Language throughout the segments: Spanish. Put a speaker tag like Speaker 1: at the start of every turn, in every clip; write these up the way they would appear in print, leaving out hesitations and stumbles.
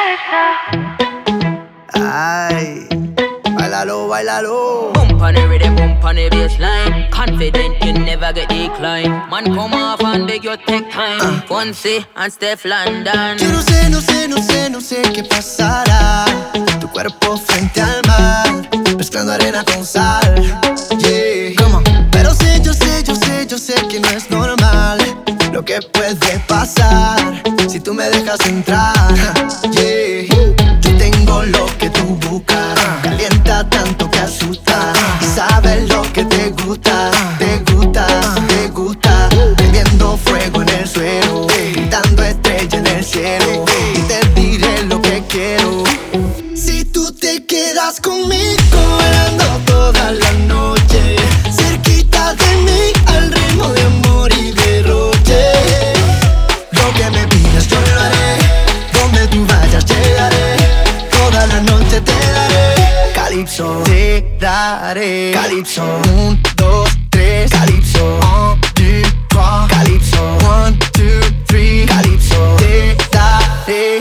Speaker 1: Ay, bailalo, bailalo.
Speaker 2: Bump on the rhythm, bump on the bassline. Confident you never get decline. Man come off and beg you take time. Fonsi and Steph London.
Speaker 1: Yo no sé, no sé, no sé, no sé qué pasará. Tu cuerpo frente al mar, mezclando arena con sal. Yeah. Pero sé, yo sé, yo sé, yo sé que no es normal lo que puede pasar si tú me dejas entrar. Yeah. Yo tengo lo que tú buscas, calienta tanto que asusta. Y sabes lo que te gusta, te gusta, te gusta. Prendiendo fuego en el suelo, pintando estrella en el cielo. Y te diré lo que quiero. Si tú te quedas conmigo, bailando toda la noche, cerquita de mí, al ritmo de amor y derroche. Lo que me pidas yo lo haré, donde tú vayas llegaré. Toda la noche te daré Calypso, te daré Calypso. 1, 2, 3, Calypso. 1, 2, 3, Calypso. 1, 2, 3, Calypso. Te daré 1,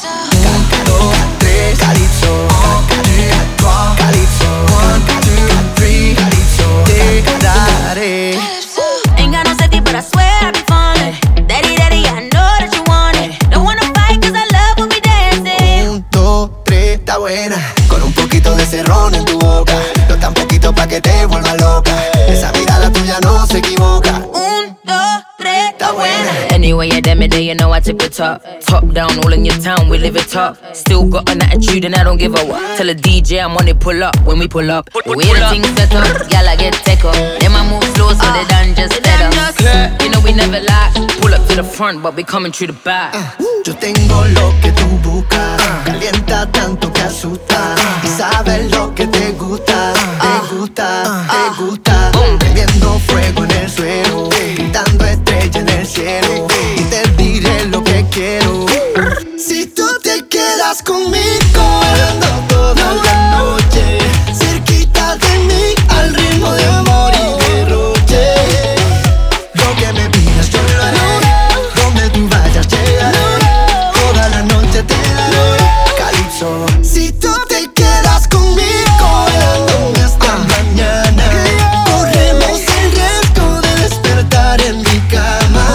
Speaker 1: 2, 3, Calypso. 1, 2, 3, Calypso. 1, 2, 3, Calypso. Te daré.
Speaker 3: Ain't got no safety, but I swear I be falling. Daddy, daddy, I know that you want it. Don't wanna fight, cause I love when we dancing.
Speaker 1: 1, 2, 3, está buena. Con un poquito de cerrón en tu boca. No tan poquito pa' que te vuelva loca. Esa mirada tuya no se equivoca.
Speaker 3: 1, 2, 3,
Speaker 1: Está buena.
Speaker 2: Anyway, you damn it, there you know I tip it top. Top down, all in your town, we live it top. Still got an attitude and I don't give a what. Tell a DJ I'm on it, pull up when we pull up. The way the things set up, y'all I get tech up. Then I move slow so they done just set up. You know we never lie. Pull up to the front, but we coming through the back.
Speaker 1: Yo tengo lo que tú buscas, calienta tanto que asusta. Y sabes lo que te gusta, te gusta, te gusta. Prendiendo fuego en el suelo, pintando estrella en el cielo. Y te diré lo que quiero. Si tú te quedas conmigo, bailando toda la noche, cerquita de mí, al ritmo de amor y derroche. Lo que me pidas yo lo haré, donde tú vayas llegaré. Toda la noche te daré Calypso. Si tú te quedas conmigo, bailando hasta mañana, corremos el riesgo de despertar en mi cama.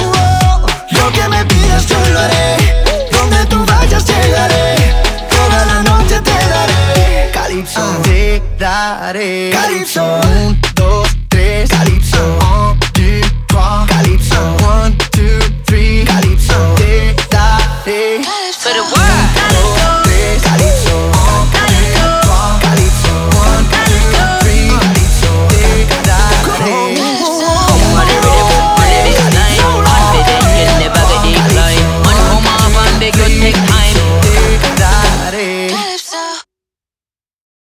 Speaker 1: Lo que me pidas yo lo haré, donde tú vayas llegaré. Toda la noche te daré Calypso. Te daré